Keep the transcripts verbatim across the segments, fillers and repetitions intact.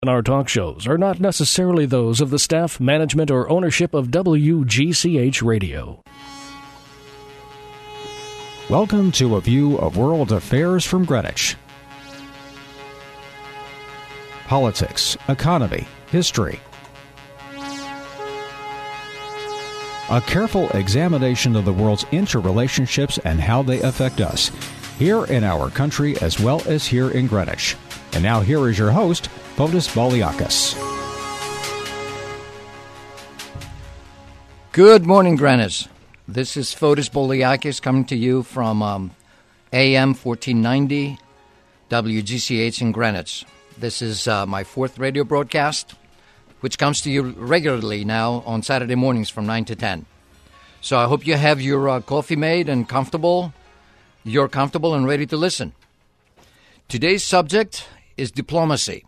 And our talk shows are not necessarily those of the staff, management, or ownership of W G C H Radio. Welcome to a view of world affairs from Greenwich. Politics, economy, history. A careful examination of the world's interrelationships and how they affect us, here in our country as well as here in Greenwich. And now here is your host, Fotis Baliakis. Good morning, Greenwich. This is Fotis Baliakis coming to you from um, A M fourteen ninety W G C H in Greenwich. This is uh, my fourth radio broadcast, which comes to you regularly now on Saturday mornings from nine to ten. So I hope you have your uh, coffee made and comfortable. You're comfortable and ready to listen. Today's subject is diplomacy.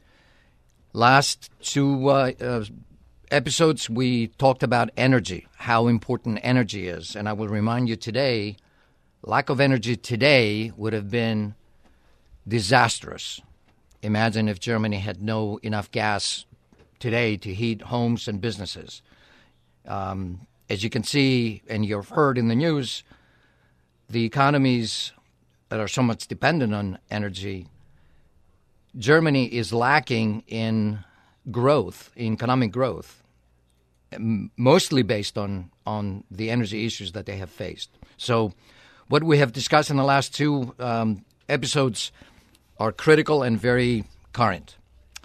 Last two uh, uh, episodes, we talked about energy, how important energy is. And I will remind you today, lack of energy today would have been disastrous. Imagine if Germany had no enough gas today to heat homes and businesses. Um, as you can see, and you've heard in the news, the economies that are so much dependent on energy, Germany is lacking in growth, in economic growth, mostly based on, on the energy issues that they have faced. So what we have discussed in the last two um, episodes are critical and very current.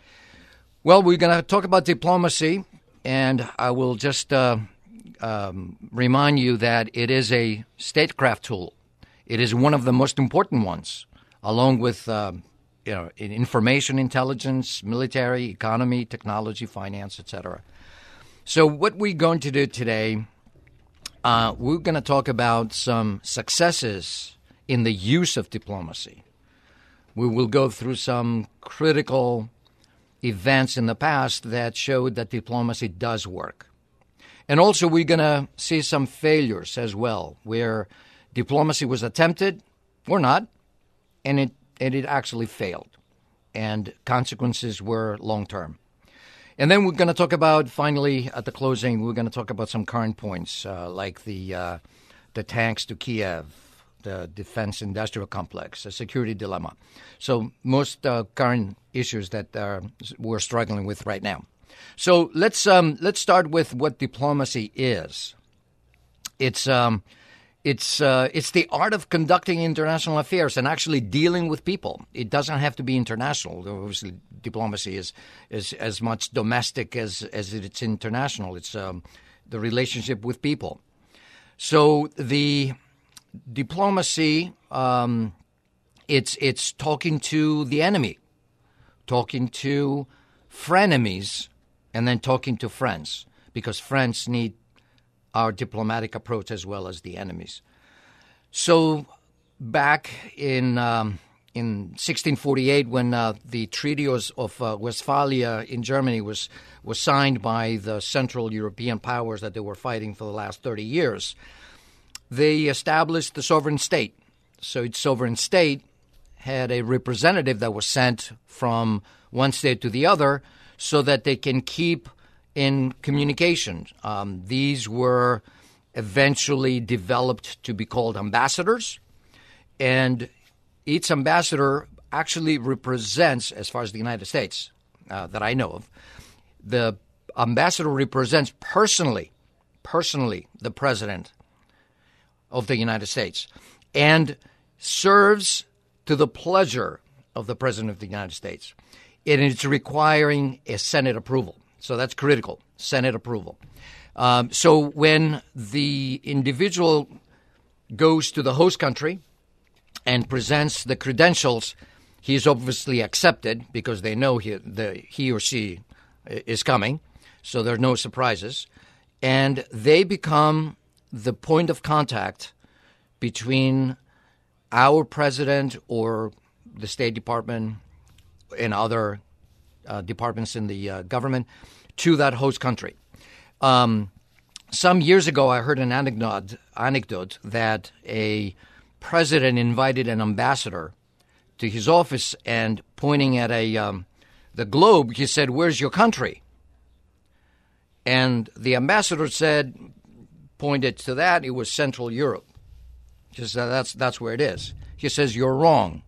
Well, we're going to talk about diplomacy, and I will just uh, um, remind you that it is a statecraft tool. It is one of the most important ones, along with uh, you know, information intelligence, military, economy, technology, finance, et cetera. So what we're going to do today, uh, we're going to talk about some successes in the use of diplomacy. We will go through some critical events in the past that showed that diplomacy does work. And also we're going to see some failures as well, where diplomacy was attempted or not, and it and it actually failed, and consequences were long-term. And then we're going to talk about, finally, at the closing, we're going to talk about some current points, uh, like the uh, the tanks to Kiev, the defense industrial complex, the security dilemma. So most uh, current issues that uh, we're struggling with right now. So let's um, let's start with what diplomacy is. It's um, it's uh, it's the art of conducting international affairs and actually dealing with people. It doesn't have to be international. Obviously, diplomacy is is as much domestic as as it's international. It's um, the relationship with people. So the diplomacy, um, it's it's talking to the enemy, talking to frenemies, and then talking to friends, because friends need our diplomatic approach as well as the enemies. So back in um, in sixteen forty-eight, when uh, the Treaty of uh, Westphalia in Germany was was signed by the Central European powers that they were fighting for the last thirty years, they established the sovereign state. So each sovereign state had a representative that was sent from one state to the other so that they can keep in communication. Um, these were eventually developed to be called ambassadors, and each ambassador actually represents, as far as the United States uh, that I know of, the ambassador represents personally, personally the president of the United States and serves to the pleasure of the president of the United States. And it's requiring a Senate approval. So that's critical, Senate approval. Um, so when the individual goes to the host country and presents the credentials, he is obviously accepted because they know he, the, he or she is coming. So there are no surprises. And they become the point of contact between our president or the State Department and other uh, departments in the uh, government to that host country. Um, some years ago, I heard an anecdote, anecdote that a president invited an ambassador to his office and pointing at a um, the globe, he said, "Where's your country?" And the ambassador said, pointed to that, it was Central Europe. He said, that's, that's where it is. He says, "You're wrong.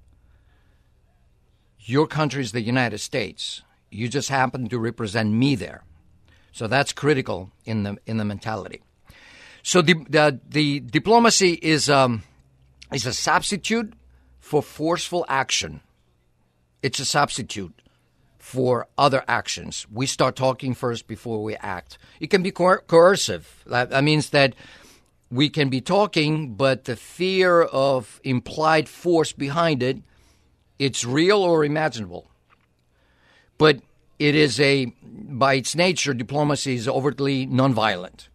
Your country is the United States. You just happen to represent me there." So that's critical in the in the mentality. So the the, the diplomacy is um, is a substitute for forceful action. It's a substitute for other actions. We start talking first before we act. It can be coer- coercive. That, that means that we can be talking, but the fear of implied force behind it, it's real or imaginable. But it is a, by its nature, diplomacy is overtly nonviolent.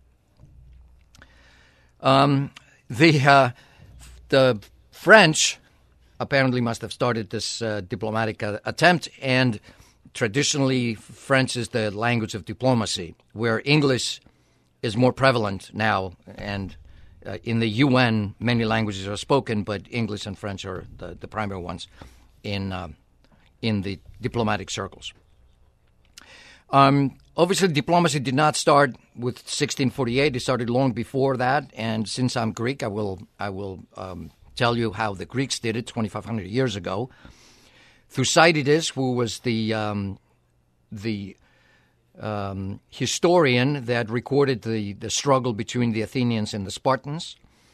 Um, the uh, the French apparently must have started this uh, diplomatic uh, attempt, and traditionally French is the language of diplomacy, where English is more prevalent now, and uh, in the U N many languages are spoken, but English and French are the, the primary ones in uh, in the diplomatic circles. Um, obviously, diplomacy did not start with sixteen forty-eight. It started long before that. And since I'm Greek, I will I will um, tell you how the Greeks did it twenty-five hundred years ago. Thucydides, who was the um, the um, historian that recorded the, the struggle between the Athenians and the Spartans,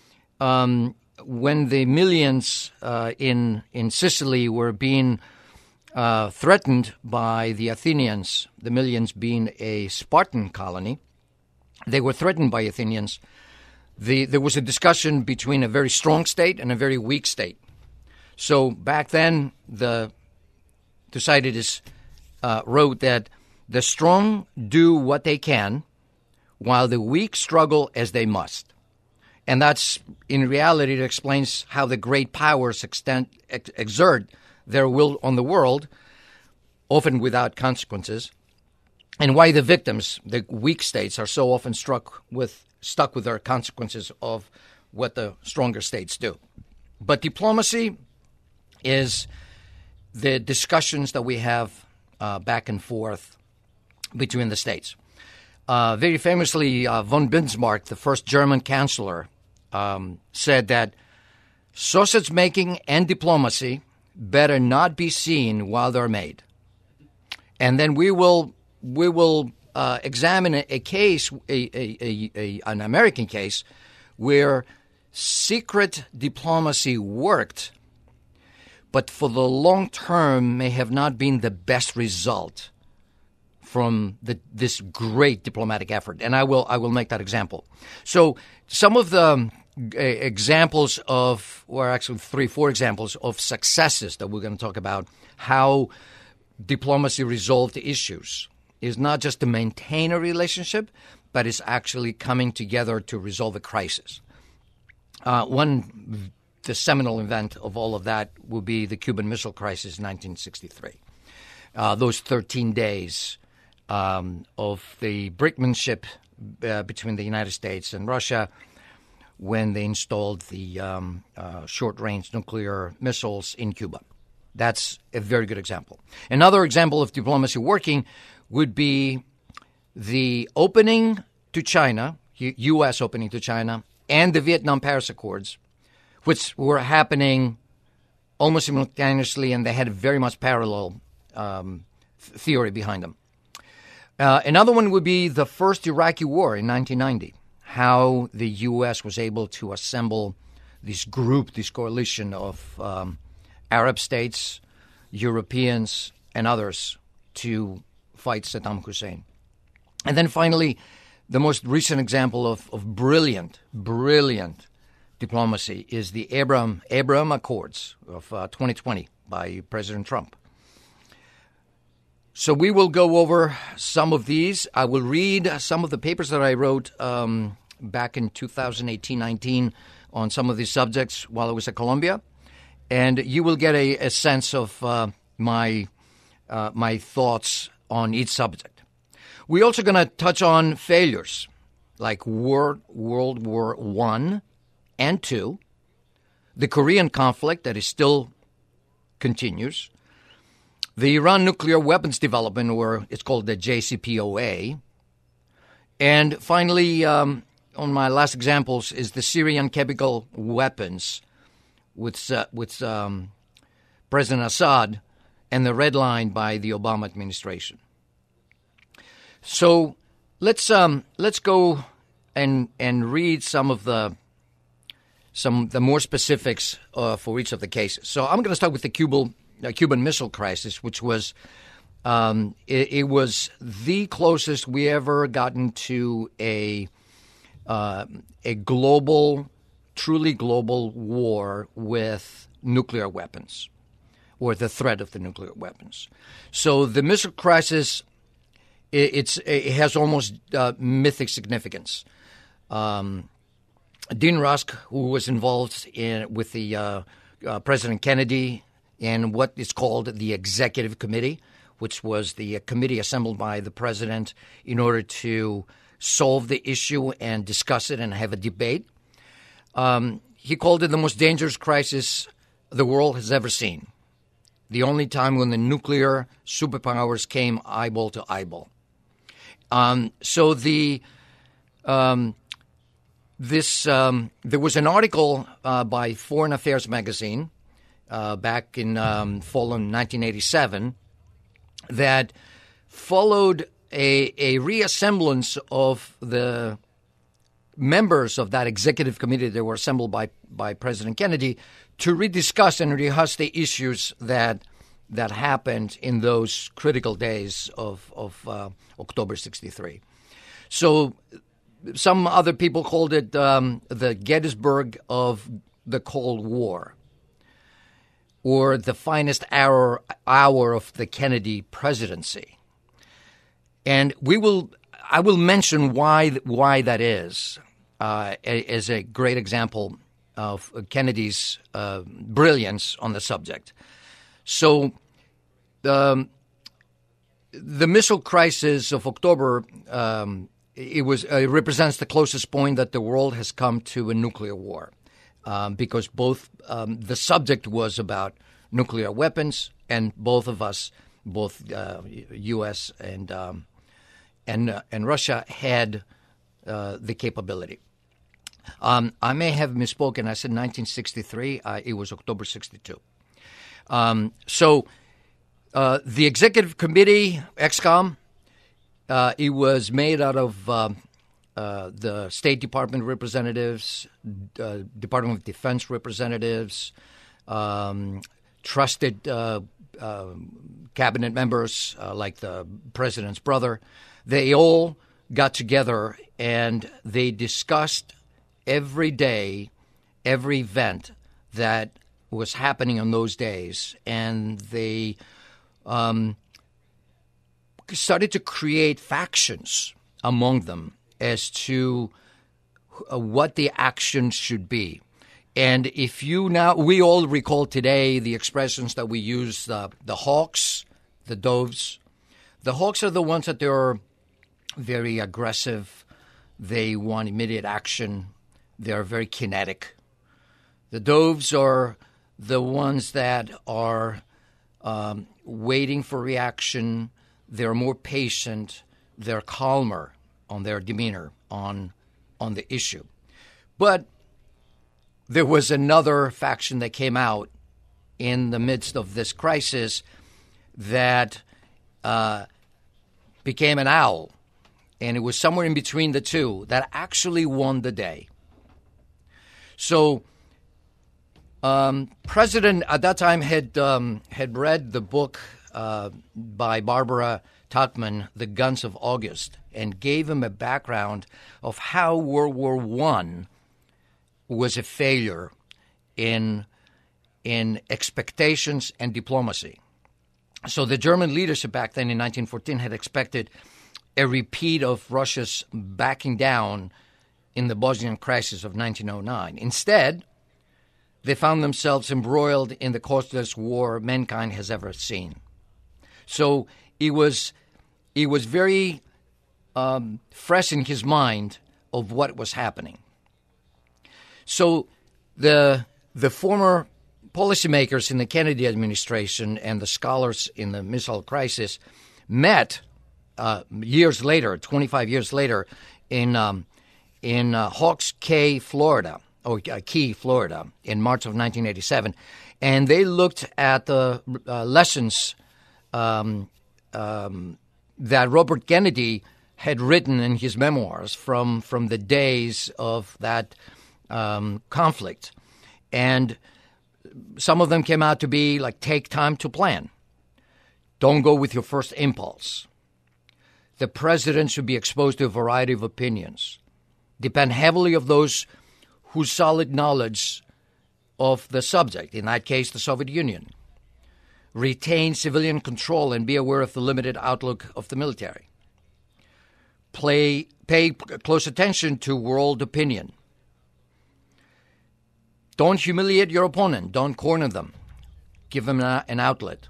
um, when the Melians uh, in in Sicily were being Uh, threatened by the Athenians, the Melians being a Spartan colony, they were threatened by Athenians. The, there was a discussion between a very strong state and a very weak state. So back then, the Thucydides uh, wrote that the strong do what they can, while the weak struggle as they must. And that's, in reality, it explains how the great powers extend, ex- exert their will on the world, often without consequences, and why the victims, the weak states, are so often struck with stuck with their consequences of what the stronger states do. But diplomacy is the discussions that we have uh, back and forth between the states. Uh, very famously, uh, von Bismarck, the first German chancellor, um, said that sausage making and diplomacy better not be seen while they're made. And then we will we will uh, examine a, a case, a, a, a, a an American case, where secret diplomacy worked, but for the long term may have not been the best result from the, this great diplomatic effort. And I will I will make that example. So some of the examples of, or actually three, four examples of successes that we're going to talk about, how diplomacy resolved issues, is not just to maintain a relationship, but it's actually coming together to resolve a crisis. Uh, one, the seminal event of all of that would be the Cuban Missile Crisis in nineteen sixty-three. Uh, those thirteen days um, of the brinkmanship uh, between the United States and Russia, when they installed the um, uh, short-range nuclear missiles in Cuba. That's a very good example. Another example of diplomacy working would be the opening to China, U S opening to China, and the Vietnam-Paris Accords, which were happening almost simultaneously, and they had very much parallel um, theory behind them. Uh, another one would be the first Iraqi war in nineteen ninety. How the U S was able to assemble this group, this coalition of um, Arab states, Europeans, and others to fight Saddam Hussein. And then finally, the most recent example of, of brilliant, brilliant diplomacy is the Abraham, Abraham Accords of uh, twenty twenty by President Trump. So we will go over some of these. I will read some of the papers that I wrote um, back in two thousand eighteen nineteen on some of these subjects while I was at Columbia, and you will get a, a sense of uh, my uh, my thoughts on each subject. We're also going to touch on failures like World, World War One and Two, the Korean conflict that is still continues, the Iran nuclear weapons development, or it's called the J C P O A. And finally, um, on my last examples, is the Syrian chemical weapons with, uh, with um, President Assad and the red line by the Obama administration. So let's um, let's go and and read some of the some the more specifics uh, for each of the cases. So I'm going to start with the Cuban uh, Cuban Missile Crisis, which was um, it, it was the closest we ever gotten to a uh, a global, truly global war with nuclear weapons, or the threat of the nuclear weapons. So the missile crisis, it, it's it has almost uh, mythic significance. Um, Dean Rusk, who was involved in with the uh, uh, President Kennedy in what is called the Executive Committee, which was the uh, committee assembled by the president in order to solve the issue and discuss it and have a debate. Um, he called it the most dangerous crisis the world has ever seen. The only time when the nuclear superpowers came eyeball to eyeball. Um, so the um, this um, there was an article uh, by Foreign Affairs magazine uh, back in um, fall of nineteen eighty-seven that followed a, a reassemblance of the members of that executive committee that were assembled by, by President Kennedy to rediscuss and rehash the issues that that happened in those critical days of, of uh, October sixty-three. So some other people called it um, the Gettysburg of the Cold War, or the finest hour hour of the Kennedy presidency. And we will, I will mention why why that is uh, as a great example of Kennedy's uh, brilliance on the subject. So, um, the missile crisis of October, um, it was uh, it represents the closest point that the world has come to a nuclear war, um, because both um, the subject was about nuclear weapons, and both of us, both uh, U S and um, and uh, and Russia, had uh, the capability. Um, I may have misspoken. I said nineteen sixty-three. Uh, it was October sixty-two. Um, so uh, the Executive Committee, ExComm, uh, it was made out of uh, uh, the State Department representatives, uh, Department of Defense representatives, um, trusted uh, uh, cabinet members uh, like the president's brother. They all got together and they discussed every day, every event that was happening on those days, and they um, started to create factions among them as to uh, what the action should be. And if you now, we all recall today the expressions that we use, uh, the hawks, the doves. The hawks are the ones that they're very aggressive. They want immediate action. They are very kinetic. The doves are the ones that are um, waiting for reaction. They're more patient. They're calmer on their demeanor on on the issue. But there was another faction that came out in the midst of this crisis that uh, became an owl, and it was somewhere in between the two that actually won the day. So, um, President at that time had um, had read the book uh, by Barbara Tuchman, The Guns of August, and gave him a background of how World War One was a failure in in expectations and diplomacy. So the German leadership back then in nineteen fourteen had expected a repeat of Russia's backing down in the Bosnian crisis of nineteen oh nine. Instead, they found themselves embroiled in the costliest war mankind has ever seen. So it was it was very um, fresh in his mind of what was happening. So the the former policymakers in the Kennedy administration and the scholars in the missile crisis met uh, years later, twenty-five years later, in um, in uh, Hawks Cay, Florida, or uh, Key, Florida, in March of nineteen eighty-seven, and they looked at the uh, lessons um, um, that Robert Kennedy had written in his memoirs from from the days of that um, conflict, and some of them came out to be like, take time to plan. Don't go with your first impulse. The president should be exposed to a variety of opinions. Depend heavily on those whose solid knowledge of the subject, in that case, the Soviet Union. Retain civilian control and be aware of the limited outlook of the military. Play, pay close attention to world opinion. Don't humiliate your opponent. Don't corner them. Give them an outlet.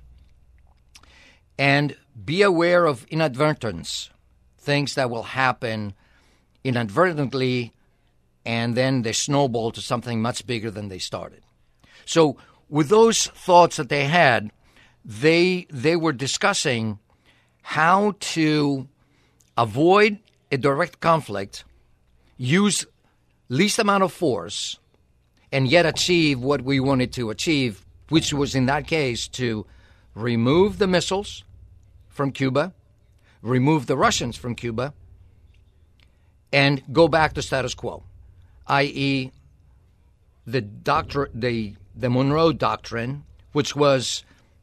And be aware of inadvertence, things that will happen inadvertently, and then they snowball to something much bigger than they started. So with those thoughts that they had, they they were discussing how to avoid a direct conflict, use least amount of force, and yet achieve what we wanted to achieve, which was in that case to remove the missiles from Cuba, remove the Russians from Cuba, and go back to status quo, that is the doctor, the the Monroe Doctrine, which was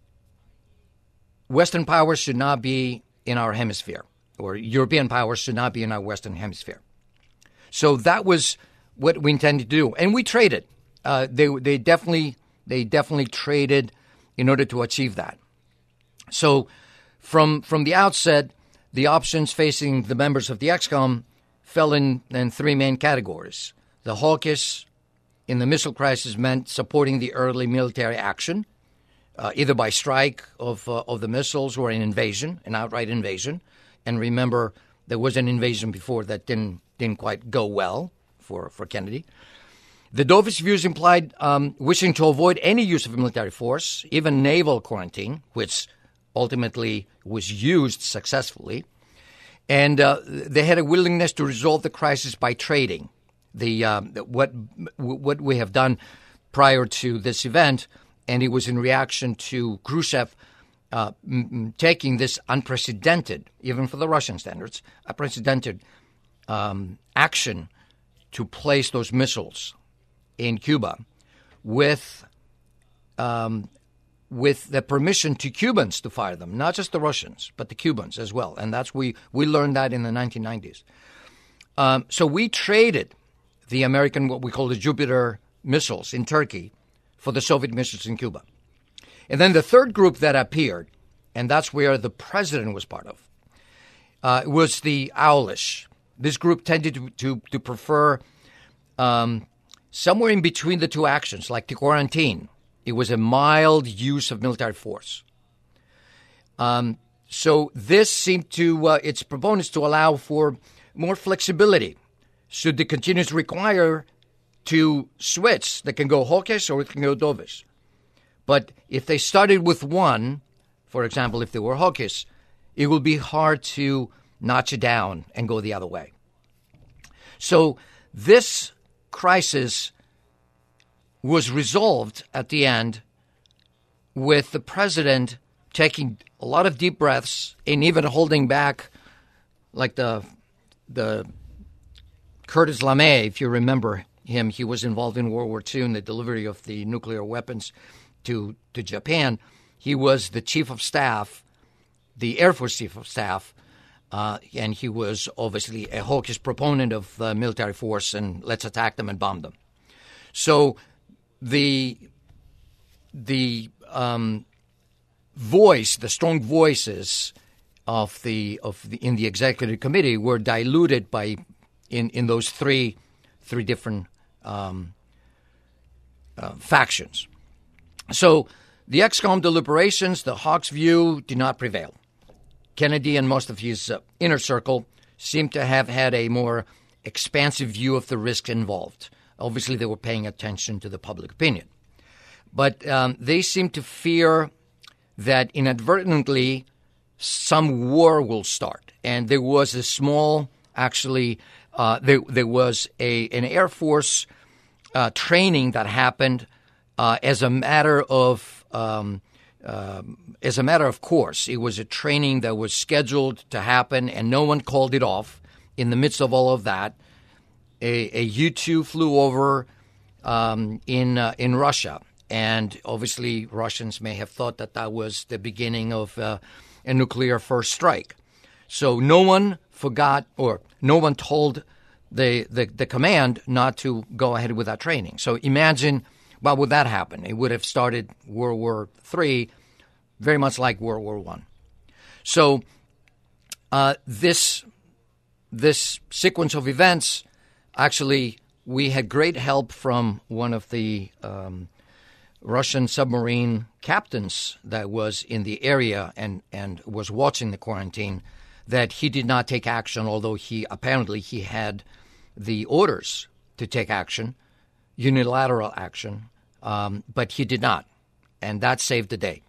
Western powers should not be in our hemisphere, or European powers should not be in our Western hemisphere. So that was what we intended to do, and we traded. Uh, they they definitely they definitely traded in order to achieve that. So from from the outset, the options facing the members of the X COM fell in, in three main categories. The hawkish in the missile crisis meant supporting the early military action, uh, either by strike of uh, of the missiles or an invasion, an outright invasion. And remember, there was an invasion before that didn't didn't quite go well for, for Kennedy. The dovish views implied um, wishing to avoid any use of military force, even naval quarantine, which ultimately was used successfully. And uh, they had a willingness to resolve the crisis by trading. The uh, what what we have done prior to this event, and it was in reaction to Khrushchev uh, m- taking this unprecedented, even for the Russian standards, unprecedented um, action to place those missiles in Cuba with um, with the permission to Cubans to fire them, not just the Russians, but the Cubans as well. And that's we we learned that in the nineteen nineties. Um, so we traded the American, what we call the Jupiter missiles in Turkey, for the Soviet missiles in Cuba. And then the third group that appeared, and that's where the president was part of, uh, was the Owlish. This group tended to to, to prefer um, somewhere in between the two actions, like the quarantine. It was a mild use of military force. Um, so this seemed to, uh, its proponents, to allow for more flexibility. Should the continuance require to switch, they can go hawkish or it can go dovish. But if they started with one, for example, if they were hawkish, it will be hard to notch it down and go the other way. So this crisis was resolved at the end with the president taking a lot of deep breaths and even holding back, like the the Curtis LeMay, if you remember him, he was involved in World War Two in the delivery of the nuclear weapons to, to Japan. He was the chief of staff, the Air Force chief of staff, uh, and he was obviously a hawkish proponent of the military force and let's attack them and bomb them. So the the um, voice, the strong voices of the of the in the executive committee were diluted by in, in those three three different um, uh, factions. So the X COM deliberations, the Hawks view, did not prevail. Kennedy and most of his uh, inner circle seemed to have had a more expansive view of the risks involved. Obviously, they were paying attention to the public opinion. but um, they seem to fear that inadvertently some war will start. And there was a small, actually, uh, there there was a an Air Force uh, training that happened uh, as a matter of um, uh, as a matter of course. It was a training that was scheduled to happen, and no one called it off. In the midst of all of that, a, a U two flew over um, in uh, in Russia. And obviously, Russians may have thought that that was the beginning of uh, a nuclear first strike. So no one forgot, or no one told the, the the command not to go ahead with that training. So imagine, what would that happen? It would have started World War Three, very much like World War One. So uh, this this sequence of events, actually, we had great help from one of the um, Russian submarine captains that was in the area and, and was watching the quarantine, that he did not take action, although he apparently he had the orders to take action, unilateral action, um, but he did not, and that saved the day.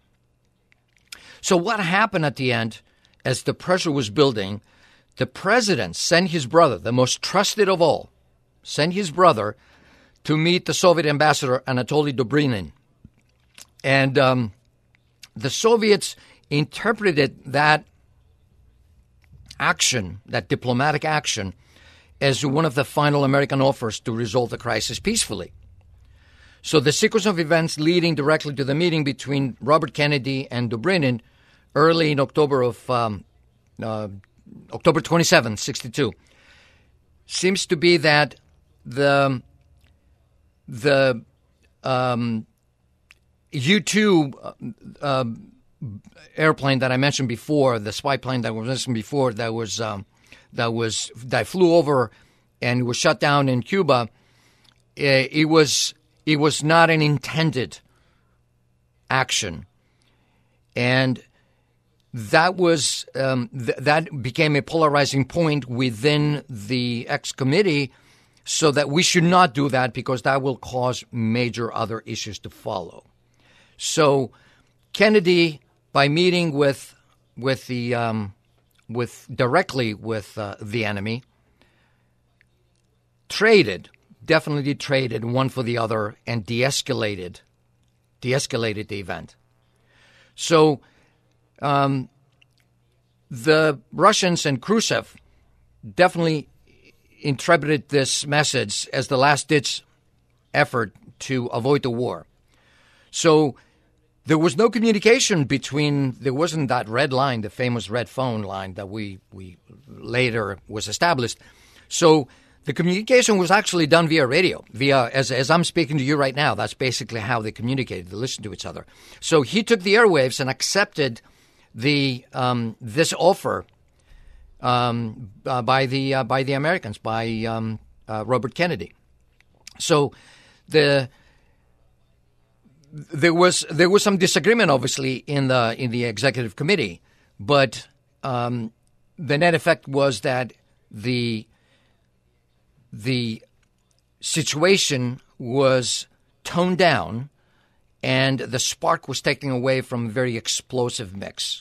So what happened at the end, as the pressure was building, the president sent his brother, the most trusted of all, sent his brother to meet the Soviet ambassador Anatoly Dobrynin. And um, the Soviets interpreted that action, that diplomatic action, as one of the final American offers to resolve the crisis peacefully. So the sequence of events leading directly to the meeting between Robert Kennedy and Dobrynin early in October of um, uh, October twenty-seventh, sixty-two, seems to be that the the um, U two uh, airplane that I mentioned before, the spy plane that was mentioned before, that was um, that was that flew over and was shut down in Cuba. It, it was it was not an intended action, and that was um, th- that became a polarizing point within the ex-committee, so that we should not do that because that will cause major other issues to follow. So Kennedy, by meeting with with the um, with directly with uh, the enemy, traded, definitely traded one for the other and de-escalated, de-escalated the event. So um, the Russians and Khrushchev definitely interpreted this message as the last-ditch effort to avoid the war. So there was no communication between, there wasn't that red line, the famous red phone line that we, we later was established. So the communication was actually done via radio, via, as, as I'm speaking to you right now, that's basically how they communicated, they listened to each other. So he took the airwaves and accepted the um, this offer um, uh, by the uh, by the Americans, by um, uh, Robert Kennedy. So the There was there was some disagreement, obviously, in the in the executive committee, but um, the net effect was that the the situation was toned down, and the spark was taken away from a very explosive mix.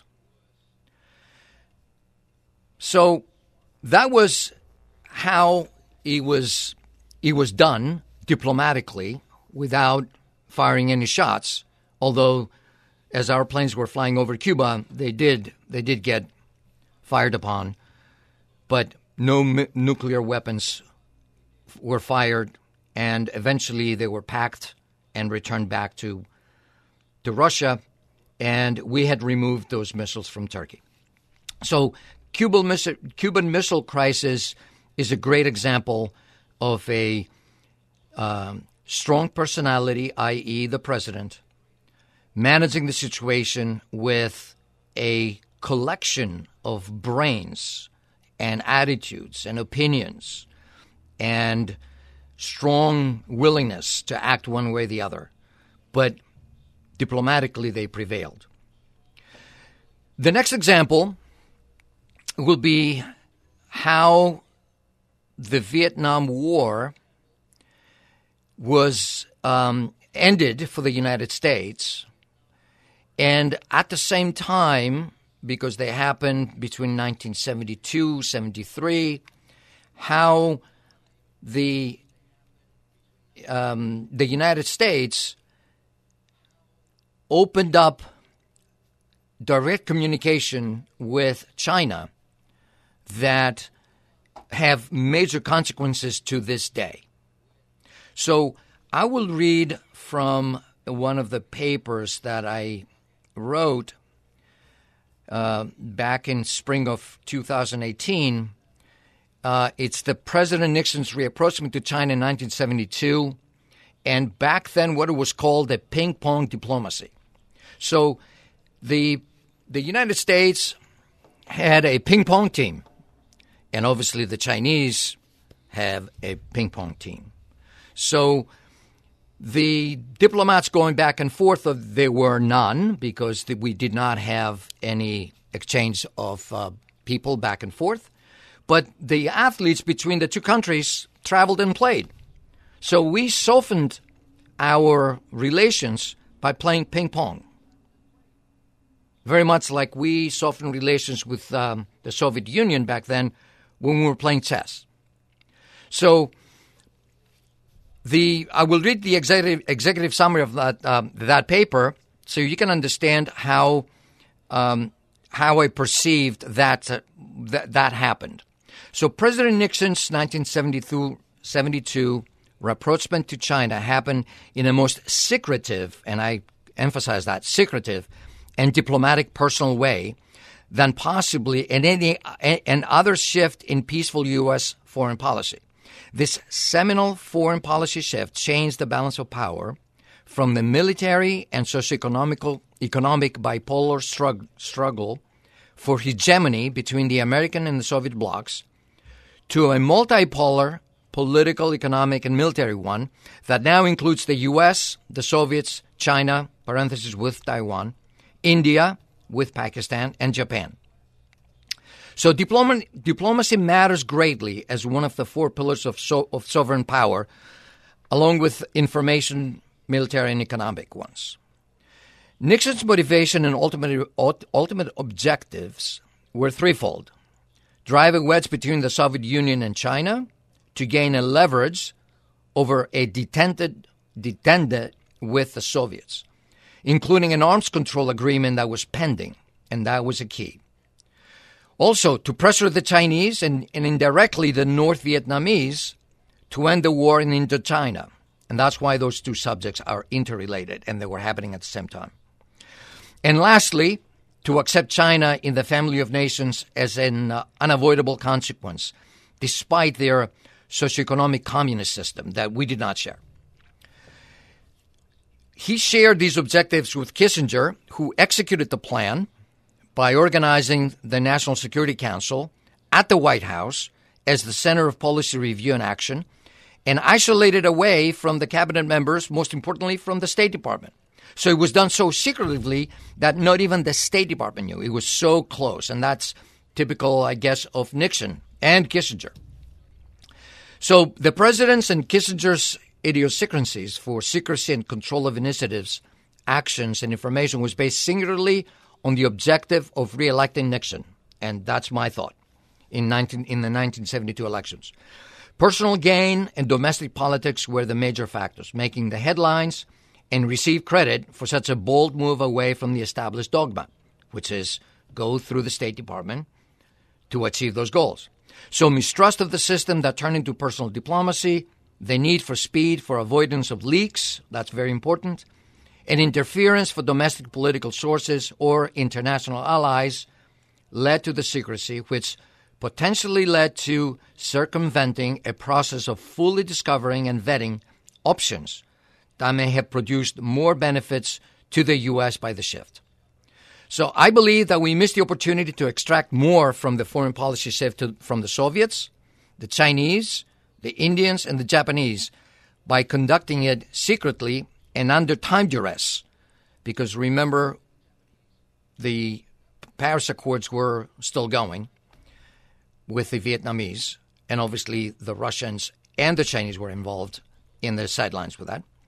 So that was how it was it was done diplomatically, without firing any shots, although as our planes were flying over Cuba, they did they did get fired upon, but no m- nuclear weapons were fired, and eventually they were packed and returned back to to Russia, and we had removed those missiles from Turkey. So Cuban missile, Cuban Missile Crisis is a great example of a um, strong personality, that is the president, managing the situation with a collection of brains and attitudes and opinions and strong willingness to act one way or the other. But diplomatically, they prevailed. The next example will be how the Vietnam War was um, ended for the United States. And at the same time, because they happened between nineteen seventy-two, seventy-three, how the um, the United States opened up direct communication with China that have major consequences to this day. So I will read from one of the papers that I wrote uh, back in spring of two thousand eighteen. Uh, it's the President Nixon's reapproachment to China in nineteen seventy-two, and back then what it was called the ping-pong diplomacy. So the the United States had a ping-pong team, and obviously the Chinese have a ping-pong team. So the diplomats going back and forth, there were none because we did not have any exchange of uh, people back and forth. But the athletes between the two countries traveled and played. So we softened our relations by playing ping pong. Very much like we softened relations with um, the Soviet Union back then when we were playing chess. So the I will read the executive executive summary of that um, that paper so you can understand how um, how I perceived that, uh, that that happened. So President Nixon's nineteen seventy-two rapprochement to China happened in a most secretive, and I emphasize that, secretive and diplomatic personal way than possibly in any an other shift in peaceful U S foreign policy. This seminal foreign policy shift changed the balance of power from the military and socioeconomic economic bipolar strug- struggle for hegemony between the American and the Soviet blocs to a multipolar political, economic, and military one that now includes the U S, the Soviets, China, parentheses with Taiwan, India with Pakistan, and Japan. So diploma- diplomacy matters greatly as one of the four pillars of, so- of sovereign power, along with information, military, and economic ones. Nixon's motivation and ultimate, ultimate objectives were threefold. Drive a wedge between the Soviet Union and China to gain a leverage over a detended, detended with the Soviets, including an arms control agreement that was pending, and that was a key. Also, to pressure the Chinese and, and indirectly the North Vietnamese to end the war in Indochina. And that's why those two subjects are interrelated, and they were happening at the same time. And lastly, to accept China in the family of nations as an uh, unavoidable consequence, despite their socioeconomic communist system that we did not share. He shared these objectives with Kissinger, who executed the plan by organizing the National Security Council at the White House as the center of policy review and action, and isolated away from the cabinet members, most importantly from the State Department. So it was done so secretively that not even the State Department knew. It was so close, and that's typical, I guess, of Nixon and Kissinger. So the president's and Kissinger's idiosyncrasies for secrecy and control of initiatives, actions, and information was based singularly on the objective of re-electing Nixon. And that's my thought in, nineteen, in the nineteen seventy-two elections. Personal gain and domestic politics were the major factors, making the headlines and receive credit for such a bold move away from the established dogma, which is go through the State Department to achieve those goals. So mistrust of the system that turned into personal diplomacy, the need for speed for avoidance of leaks, that's very important, and interference for domestic political sources or international allies led to the secrecy, which potentially led to circumventing a process of fully discovering and vetting options that may have produced more benefits to the U S by the shift. So I believe that we missed the opportunity to extract more from the foreign policy shift to, from the Soviets, the Chinese, the Indians, and the Japanese by conducting it secretly and under time duress. Because remember, the Paris Accords were still going with the Vietnamese, and obviously the Russians and the Chinese were involved in the sidelines with that.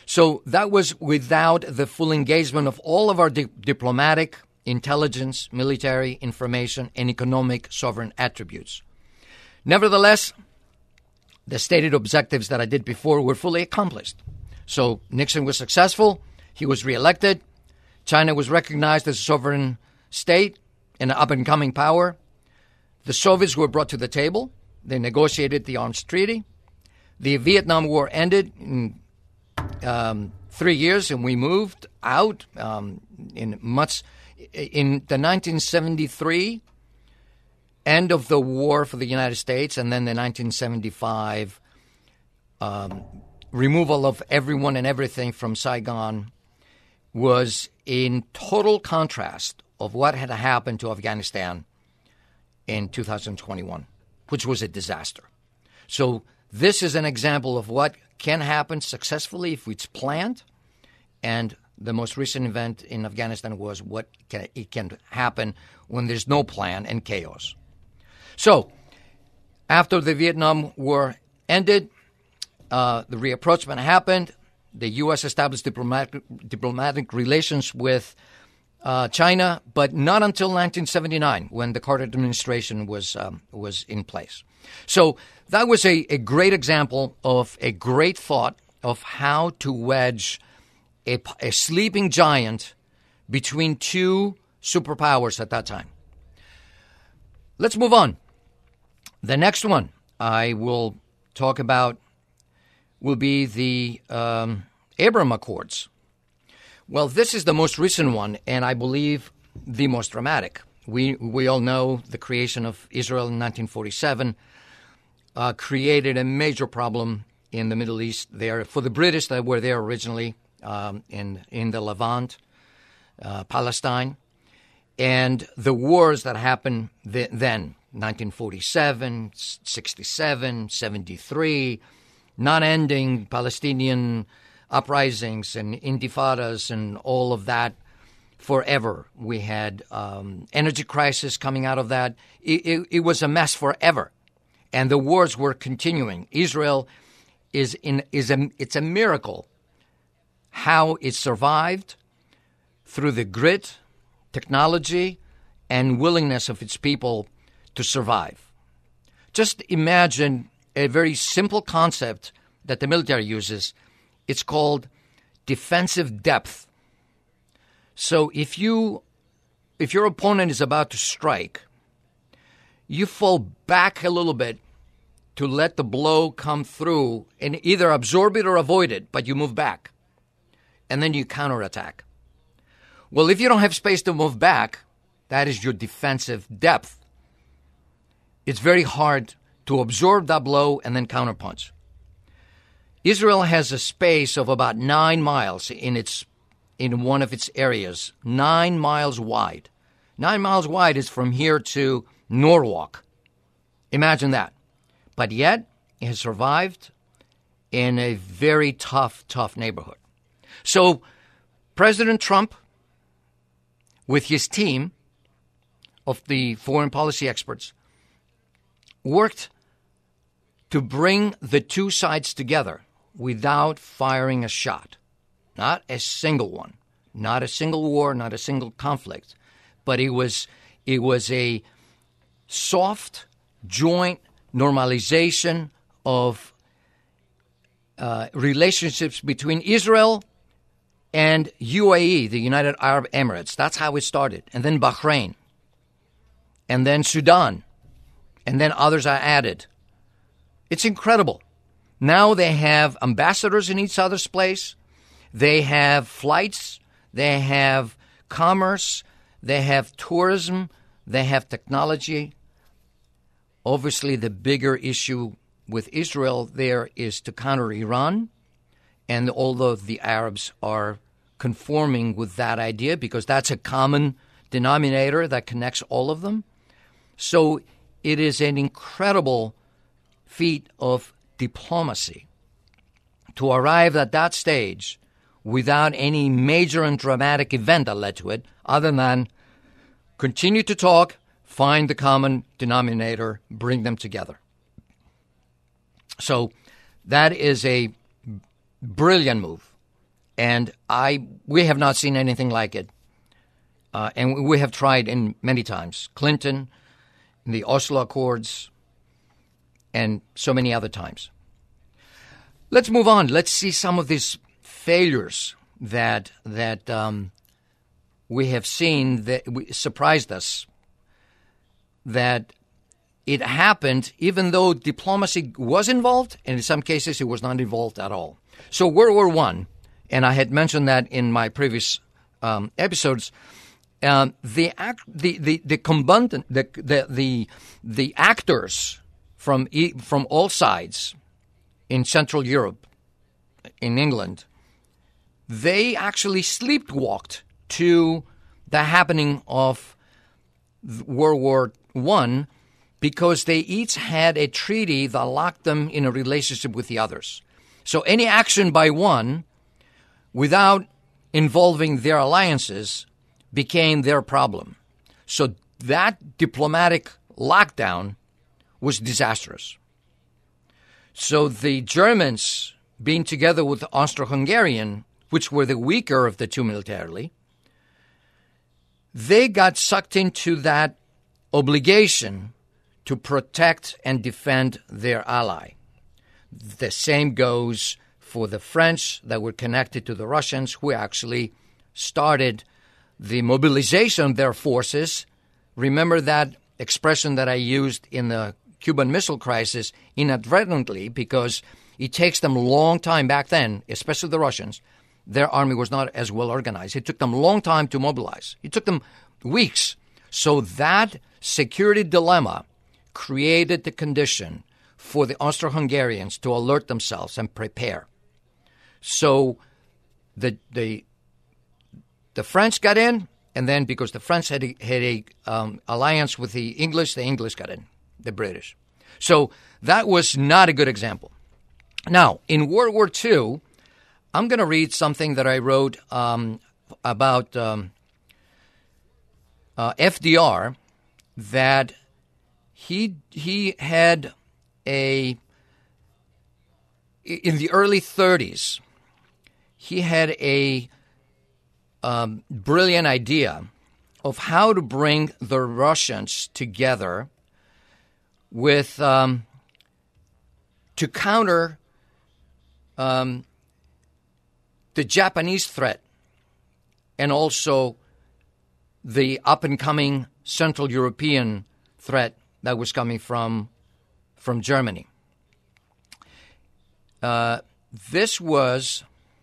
So that was without the full engagement of all of our di- diplomatic, intelligence, military, information, and economic sovereign attributes. Nevertheless, the stated objectives that I did before were fully accomplished. So Nixon was successful. He was reelected. China was recognized as a sovereign state and an up-and-coming power. The Soviets were brought to the table. They negotiated the arms treaty. The Vietnam War ended in um, three years, and we moved out um, in much in the nineteen seventy-three end of the war for the United States, and then the nineteen seventy-five um, removal of everyone and everything from Saigon was in total contrast of what had happened to Afghanistan in two thousand twenty-one, which was a disaster. So this is an example of what can happen successfully if it's planned, and the most recent event in Afghanistan was what can, it can happen when there's no plan and chaos. So after the Vietnam War ended, uh, the reapproachment happened. The U S established diplomatic, diplomatic relations with uh, China, but not until nineteen seventy-nine, when the Carter administration was um, was in place. So that was a, a great example of a great thought of how to wedge a, a sleeping giant between two superpowers at that time. Let's move on. The next one I will talk about will be the um, Abraham Accords. Well, this is the most recent one, and I believe the most dramatic. We we all know the creation of Israel in nineteen forty-seven uh, created a major problem in the Middle East there for the British that were there originally um, in in the Levant, uh, Palestine, and the wars that happened th- then, nineteen forty-seven, sixty-seven, seventy-three, non-ending Palestinian uprisings and intifadas and all of that forever. We had um, energy crisis coming out of that. It, it, it was a mess forever, and the wars were continuing. Israel is in is a it's a miracle how it survived through the grit, technology, and willingness of its people to survive. Just imagine a very simple concept that the military uses. It's called defensive depth. So if you, if your opponent is about to strike, you fall back a little bit to let the blow come through and either absorb it or avoid it, but you move back. And then you counterattack. Well, if you don't have space to move back, that is your defensive depth. It's very hard to absorb that blow and then counterpunch. Israel has a space of about nine miles in its in one of its areas, nine miles wide. Nine miles wide is from here to Norwalk. Imagine that. But yet, it has survived in a very tough, tough neighborhood. So, President Trump, with his team of the foreign policy experts, worked to bring the two sides together without firing a shot. Not a single one. Not a single war, not a single conflict. But it was it was a soft, joint normalization of uh, relationships between Israel and U A E, the United Arab Emirates. That's how it started. And then Bahrain. And then Sudan. And then others are added. It's incredible. Now they have ambassadors in each other's place. They have flights. They have commerce. They have tourism. They have technology. Obviously, the bigger issue with Israel there is to counter Iran. And although the Arabs are conforming with that idea because that's a common denominator that connects all of them. So it is an incredible feat of diplomacy to arrive at that stage without any major and dramatic event that led to it, other than continue to talk, find the common denominator, bring them together. So that is a brilliant move. And I we have not seen anything like it. Uh, and we have tried in many times. Clinton, the Oslo Accords, and so many other times. Let's move on. Let's see some of these failures that that um, we have seen that we, surprised us. That it happened even though diplomacy was involved, and in some cases it was not involved at all. So World War One, and I had mentioned that in my previous um, episodes. Um, the, act, the the the combatant, the the the the actors from e, from all sides in Central Europe, in England, they actually sleepwalked to the happening of World War One because they each had a treaty that locked them in a relationship with the others. So any action by one without involving their alliances became their problem. So that diplomatic lockdown was disastrous. So the Germans, being together with the Austro-Hungarian, which were the weaker of the two militarily, they got sucked into that obligation to protect and defend their ally. The same goes for the French that were connected to the Russians, who actually started the mobilization of their forces. Remember that expression that I used in the Cuban Missile Crisis inadvertently, because it takes them a long time back then, especially the Russians. Their army was not as well organized. It took them a long time to mobilize. It took them weeks. So that security dilemma created the condition for the Austro-Hungarians to alert themselves and prepare. So the the The French got in, and then because the French had a, had a um, alliance with the English, the English got in, the British. So that was not a good example. Now, in World War Two, I'm going to read something that I wrote um, about um, uh, F D R, that he he had a, in the early thirties, he had a Um, brilliant idea of how to bring the Russians together with um, to counter um, the Japanese threat and also the up-and-coming Central European threat that was coming from from Germany. Uh, this was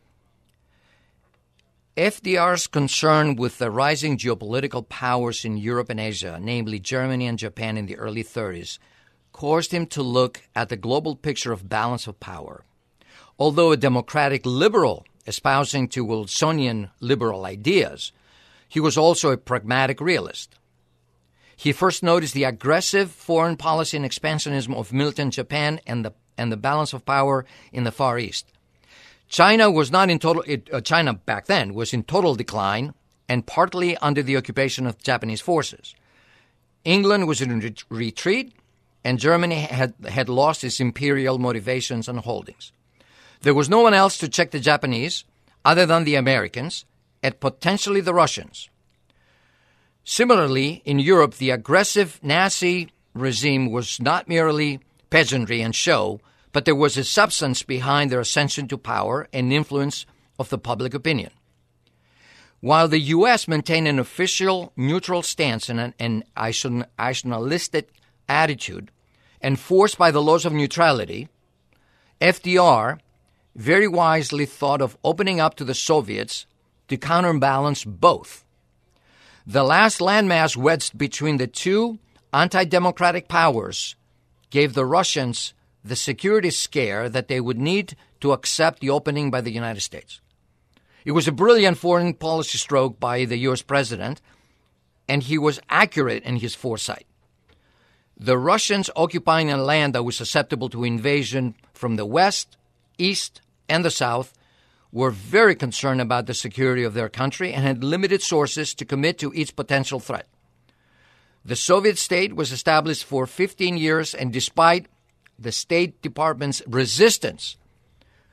F D R's concern with the rising geopolitical powers in Europe and Asia, namely Germany and Japan in the early thirties, caused him to look at the global picture of balance of power. Although a democratic liberal espousing to Wilsonian liberal ideas, he was also a pragmatic realist. He first noticed the aggressive foreign policy and expansionism of militant Japan and the and the balance of power in the Far East. China was not in total, it, uh, China back then was in total decline and partly under the occupation of Japanese forces. England was in ret- retreat, and Germany had, had lost its imperial motivations and holdings. There was no one else to check the Japanese other than the Americans and potentially the Russians. Similarly, in Europe, the aggressive Nazi regime was not merely peasantry and show, but there was a substance behind their ascension to power and influence of the public opinion. While the U S maintained an official neutral stance and an, an nationalistic attitude, enforced by the laws of neutrality, F D R very wisely thought of opening up to the Soviets to counterbalance both. The last landmass wedged between the two anti-democratic powers gave the Russians the security scare that they would need to accept the opening by the United States. It was a brilliant foreign policy stroke by the U S president, and he was accurate in his foresight. The Russians occupying a land that was susceptible to invasion from the west, east, and the south were very concerned about the security of their country and had limited sources to commit to each potential threat. The Soviet state was established for fifteen years, and despite the State Department's resistance,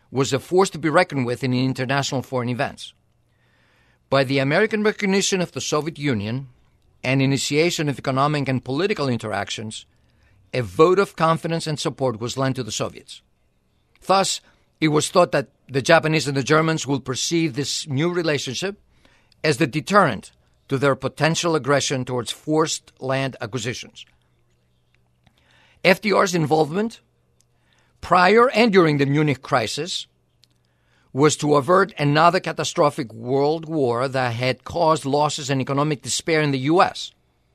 was a force to be reckoned with in international foreign events. By the American recognition of the Soviet Union and initiation of economic and political interactions, a vote of confidence and support was lent to the Soviets. Thus, it was thought that the Japanese and the Germans will perceive this new relationship as the deterrent to their potential aggression towards forced land acquisitions. F D R's involvement, prior and during the Munich crisis, was to avert another catastrophic world war that had caused losses and economic despair in the U S.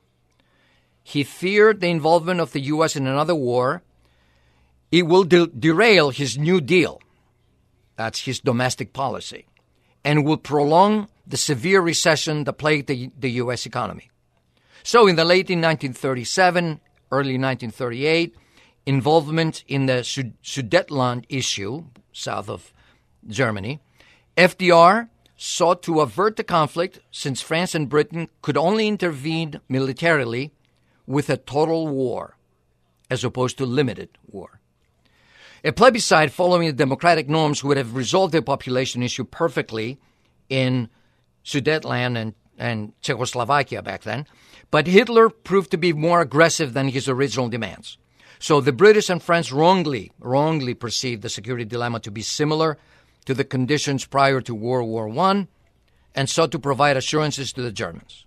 He feared the involvement of the U S in another war. It will de- derail his New Deal. That's his domestic policy, and will prolong the severe recession that plagued the, the U S economy. So in the late nineteen thirty-seven, early nineteen thirty-eight, involvement in the Sud- Sudetenland issue, south of Germany, F D R sought to avert the conflict since France and Britain could only intervene militarily with a total war, as opposed to limited war. A plebiscite following the democratic norms would have resolved the population issue perfectly in Sudetenland and, and Czechoslovakia back then, but Hitler proved to be more aggressive than his original demands. So the British and French wrongly, wrongly perceived the security dilemma to be similar to the conditions prior to World War One and sought to provide assurances to the Germans.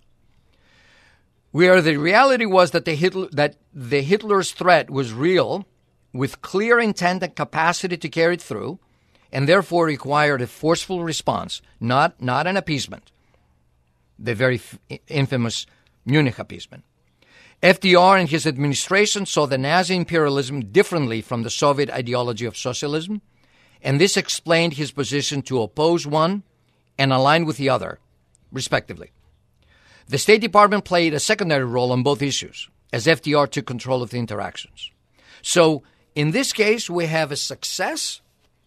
Where the reality was that the, Hitler, that the Hitler's threat was real, with clear intent and capacity to carry it through, and therefore required a forceful response, not, not an appeasement, the very f- infamous Munich appeasement. F D R and his administration saw the Nazi imperialism differently from the Soviet ideology of socialism, and this explained his position to oppose one and align with the other, respectively. The State Department played a secondary role on both issues, as F D R took control of the interactions. So, in this case, we have a success,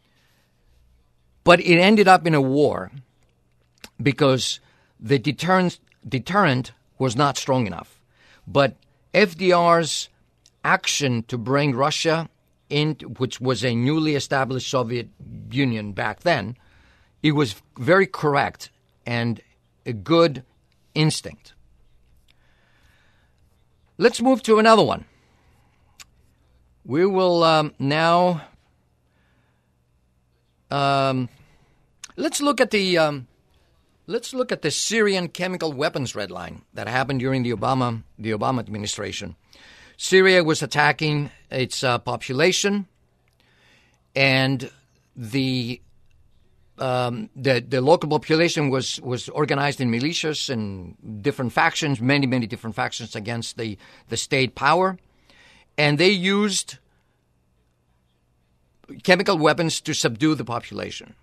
but it ended up in a war because the deterrent, deterrent was not strong enough. But F D R's action to bring Russia in, which was a newly established Soviet Union back then, it was very correct and a good instinct. Let's move to another one. We will um, now, um, let's look at the um, let's look at the Syrian chemical weapons red line that happened during the Obama the Obama administration. Syria was attacking its uh, population, and the um, the the local population was was organized in militias and different factions, many many different factions against the the state power. And they used chemical weapons to subdue the population.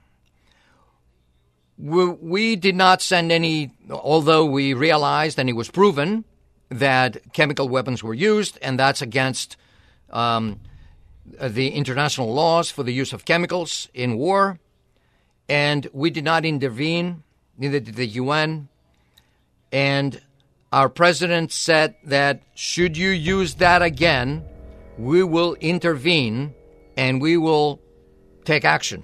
We, we did not send any, although we realized, and it was proven, that chemical weapons were used, and that's against um, the international laws for the use of chemicals in war. And we did not intervene, neither did the U N. And our president said that should you use that again, we will intervene and we will take action.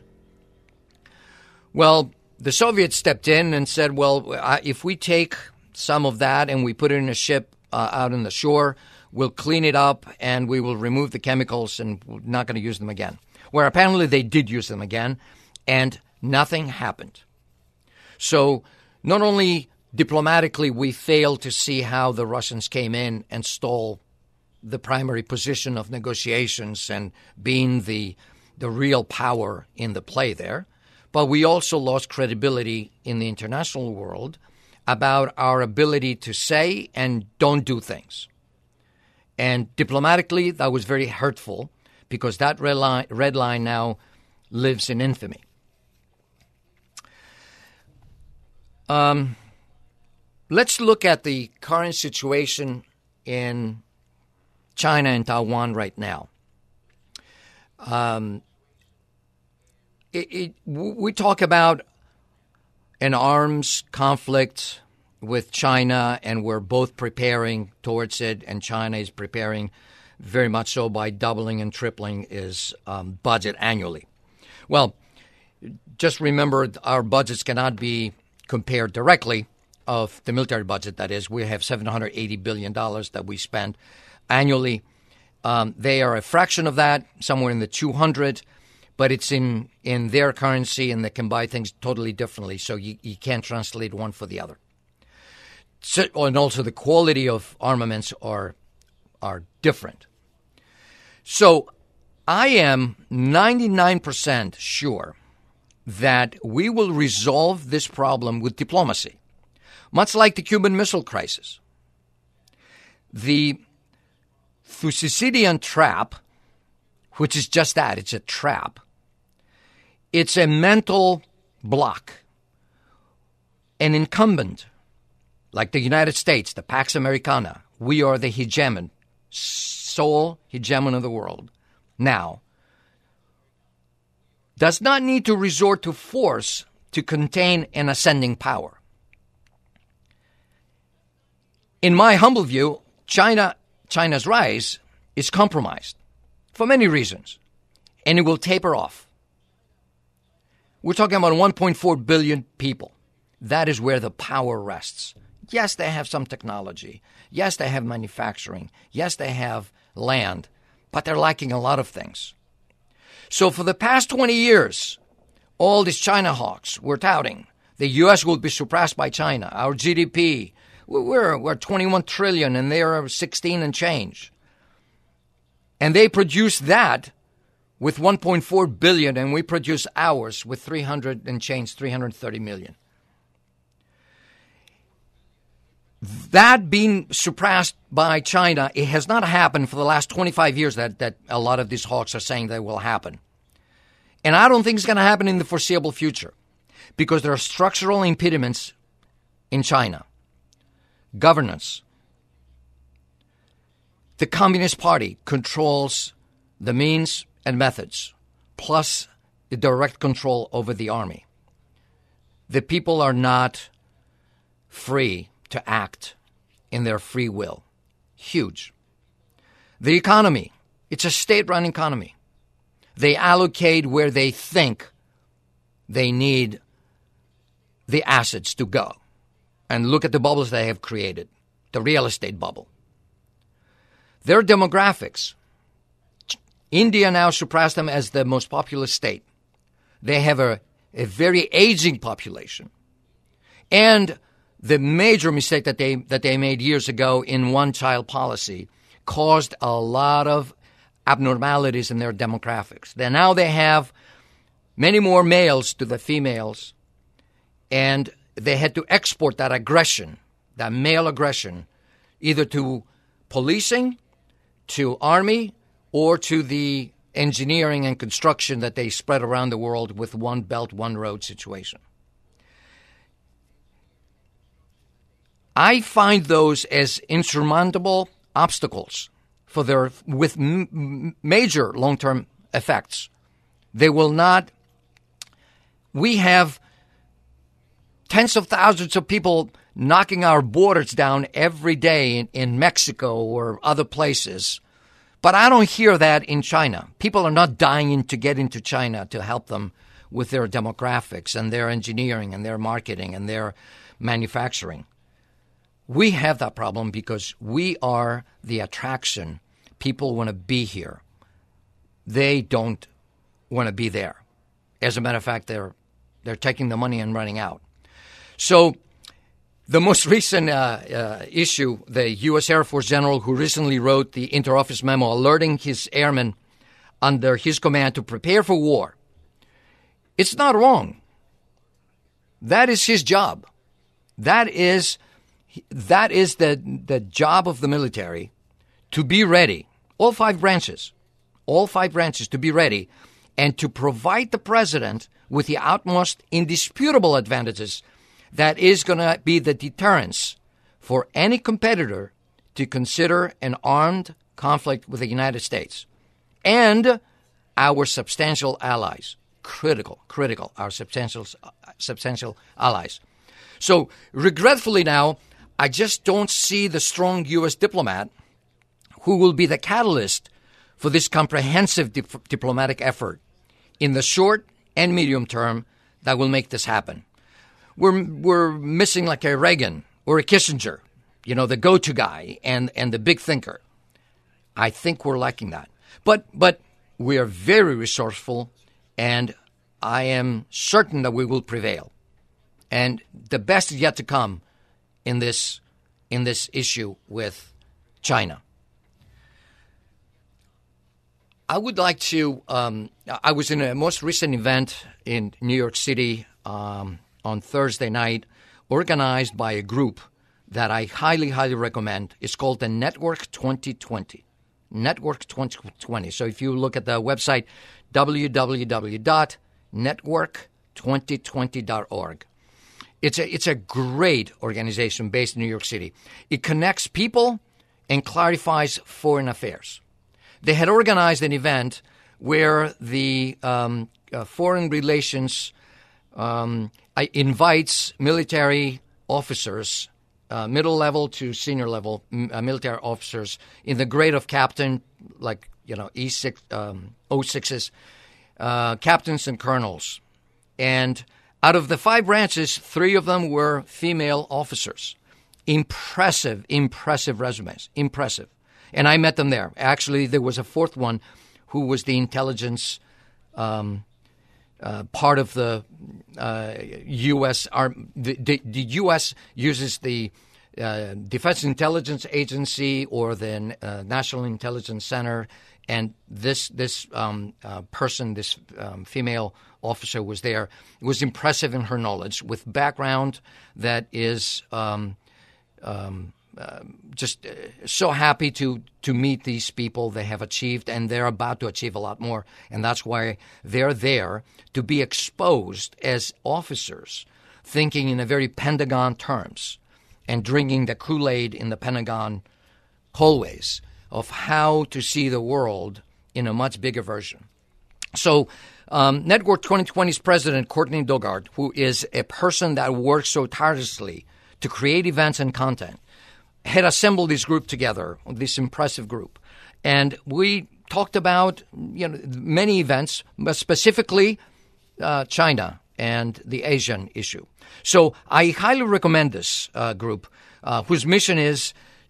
Well, the Soviets stepped in and said, well, uh, if we take some of that and we put it in a ship uh, out on the shore, we'll clean it up and we will remove the chemicals and we're not going to use them again. Where apparently they did use them again and nothing happened. So not only diplomatically, we failed to see how the Russians came in and stole the primary position of negotiations and being the the real power in the play there. But we also lost credibility in the international world about our ability to say and don't do things. And diplomatically, that was very hurtful because that red line, red line now lives in infamy. Um. Let's look at the current situation in China and Taiwan right now. Um, it, it, we talk about an arms conflict with China, and we're both preparing towards it, and China is preparing very much so by doubling and tripling its um, budget annually. Well, just remember our budgets cannot be compared directly of the military budget. That is, we have seven hundred eighty billion dollars that we spend annually. Um, they are a fraction of that, somewhere in the two hundred, but it's in, in their currency, and they can buy things totally differently, so you, you can't translate one for the other. So, and also the quality of armaments are are different. So I am ninety-nine percent sure that we will resolve this problem with diplomacy, much like the Cuban Missile Crisis. The Thucydidean trap, which is just that, it's a trap. It's a mental block. An incumbent, like the United States, the Pax Americana, we are the hegemon, sole hegemon of the world now, does not need to resort to force to contain an ascending power. In my humble view, China, China's rise is compromised for many reasons, and it will taper off. We're talking about one point four billion people. That is where the power rests. Yes, they have some technology. Yes, they have manufacturing. Yes, they have land, but they're lacking a lot of things. So for the past twenty years, all these China hawks were touting the U S will be surpassed by China. Our G D P, we're, we're twenty-one trillion and they're sixteen and change. And they produce that with one point four billion, and we produce ours with three hundred and change, three hundred thirty million. That being surpassed by China, it has not happened for the last twenty-five years that, that a lot of these hawks are saying that will happen. And I don't think it's going to happen in the foreseeable future because there are structural impediments in China. Governance. The Communist Party controls the means and methods, plus the direct control over the army. The people are not free to act in their free will. Huge. The economy, it's a state-run economy. They allocate where they think they need the assets to go. And look at the bubbles they have created, the real estate bubble. Their demographics. India now surpassed them as the most populous state. They have a, a very aging population. And the major mistake that they that they made years ago in one-child policy caused a lot of abnormalities in their demographics. Then now they have many more males to the females, and they had to export that aggression, that male aggression, either to policing, to army, or to the engineering and construction that they spread around the world with one belt, one road situation. I find those as insurmountable obstacles for their with m- major long-term effects. They will not. We have tens of thousands of people knocking our borders down every day in, in Mexico or other places. But I don't hear that in China. People are not dying to get into China to help them with their demographics and their engineering and their marketing and their manufacturing. We have that problem because we are the attraction. People want to be here. They don't want to be there. As a matter of fact, they're they're taking the money and running out. So the most recent uh, uh, issue, the U S Air Force general who recently wrote the interoffice memo alerting his airmen under his command to prepare for war, it's not wrong. That is his job. That is that is the the job of the military, to be ready. All five branches, all five branches to be ready and to provide the president with the utmost indisputable advantages that is going to be the deterrence for any competitor to consider an armed conflict with the United States and our substantial allies. Critical, critical, our substantial, substantial allies. So regretfully now, I just don't see the strong U S diplomat who will be the catalyst for this comprehensive dip- diplomatic effort in the short, and medium term that will make this happen. We're we're missing like a Reagan or a Kissinger, you know, the go-to guy and, and the big thinker. I think we're lacking that. But but we are very resourceful, and I am certain that we will prevail. And the best is yet to come in this in this issue with China. I would like to um, – I was in a most recent event in New York City um, on Thursday night, organized by a group that I highly, highly recommend. It's called the Network twenty twenty. Network twenty twenty. So if you look at the website, w w w dot network twenty twenty dot org. It's a, it's a great organization based in New York City. It connects people and clarifies foreign affairs. They had organized an event where the um, uh, foreign relations um, invites military officers, uh, middle level to senior level m- uh, military officers in the grade of captain, like you know E six, um, O sixes, uh, captains and colonels, and out of the five branches, three of them were female officers. Impressive, impressive resumes. Impressive. And I met them there. Actually, there was a fourth one who was the intelligence um, uh, part of the uh, U S Arm- the, the, the U S uses the uh, Defense Intelligence Agency or the uh, National Intelligence Center, and this this um, uh, person, this um, female officer, was there. It was impressive in her knowledge, with background that is um, um, uh, just uh, so happy to to meet these people. They have achieved, and they're about to achieve a lot more, and that's why they're there to be exposed as officers, thinking in a very Pentagon terms and drinking the Kool-Aid in the Pentagon hallways of how to see the world in a much bigger version. So um, Network twenty twenty's president, Courtney Dugard, who is a person that works so tirelessly to create events and content, had assembled this group together, this impressive group. And we talked about you know many events, but specifically uh, China and the Asian issue. So I highly recommend this uh, group, uh, whose mission is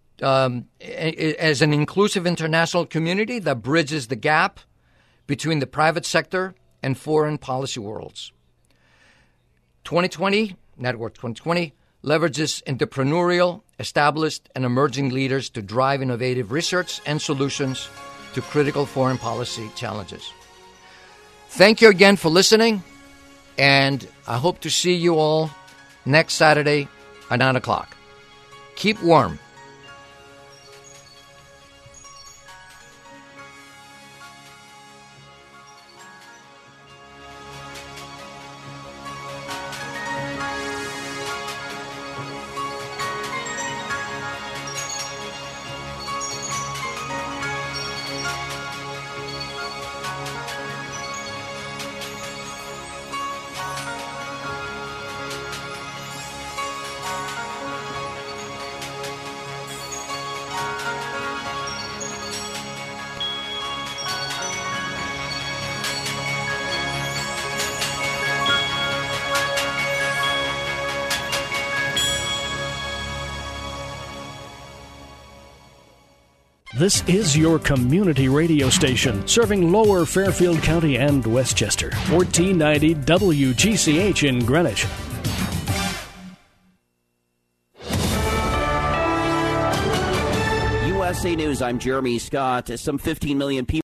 um, as an inclusive international community that bridges the gap between the private sector and foreign policy worlds. twenty twenty, Network twenty twenty, leverages entrepreneurial, established, and emerging leaders to drive innovative research and solutions to critical foreign policy challenges. Thank you again for listening, and I hope to see you all next Saturday at nine o'clock. Keep warm. This is your community radio station, serving Lower Fairfield County and Westchester. fourteen ninety W G C H in Greenwich. U S A News, I'm Jeremy Scott. Some fifteen million people